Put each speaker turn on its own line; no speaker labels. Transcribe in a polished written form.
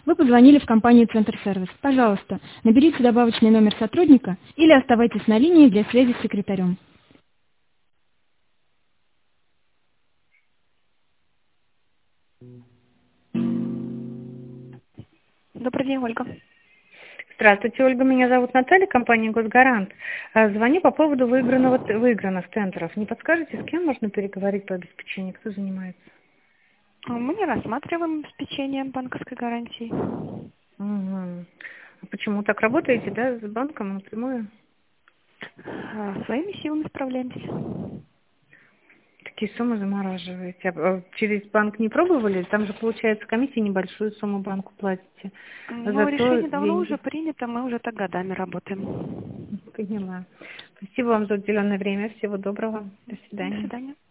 Вы позвонили в компанию «Центр Сервис». Пожалуйста, наберите добавочный номер сотрудника или оставайтесь на линии для связи с секретарем. Добрый день, Ольга.
Здравствуйте, Ольга. Меня зовут Наталья, компания «Госгарант». Звоню по поводу выигранных центров. Не подскажете, с кем можно переговорить по обеспечению? Кто занимается?
Мы не рассматриваем обеспечение банковской гарантии.
Угу. А почему так работаете, да, с банком напрямую?
Своими силами справляемся.
Такие суммы замораживаете. А через банк не пробовали? Там же, получается, комиссия небольшую сумму банку платите.
Ну,
Зато
решение давно уже
деньги.
принято, мы уже так годами работаем.
Поняла. Спасибо вам за уделенное время. Всего доброго. До
До
свидания.
свидания.